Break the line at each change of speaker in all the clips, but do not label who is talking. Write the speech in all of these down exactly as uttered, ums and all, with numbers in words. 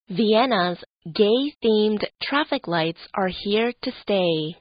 Vienna's gay-themed traffic lights are here to stay.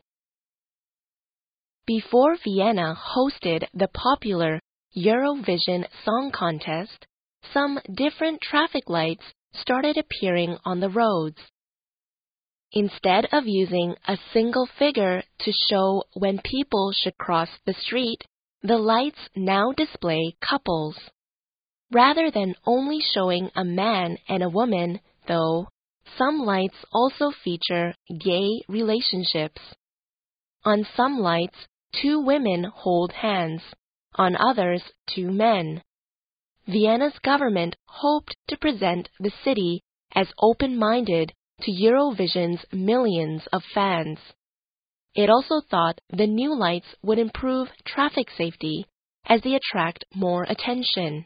Before Vienna hosted the popular Eurovision Song Contest, some different traffic lights started appearing on the roads. Instead of using a single figure to show when people should cross the street, the lights now display couples. Rather than only showing a man and a woman, though, some lights also feature gay relationships. On some lights, two women hold hands, on others, two men. Vienna's government hoped to present the city as open-minded to Eurovision's millions of fans. It also thought the new lights would improve traffic safety as they attract more attention.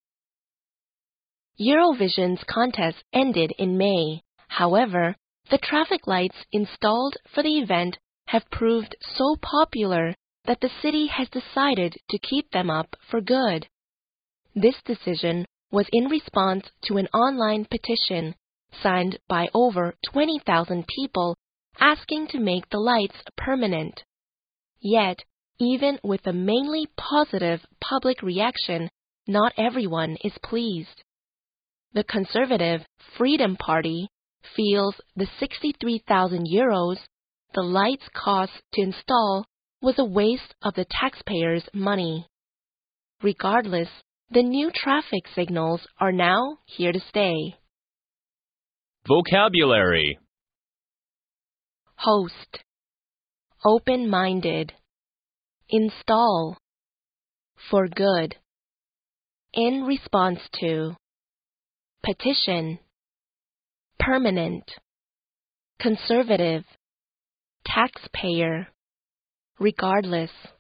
Eurovision's contest ended in May. However, the traffic lights installed for the event have proved so popular that the city has decided to keep them up for good. This decision was in response to an online petition signed by over twenty thousand people asking to make the lights permanent. Yet, even with a mainly positive public reaction, not everyone is pleased. The conservative Freedom Party feels the sixty-three thousand euros the lights cost to install was a waste of the taxpayers' money. Regardless, the new traffic signals are now here to stay.
Vocabulary:
Host, open-minded, install, for good, in response to, petition, permanent, conservative, taxpayer, regardless.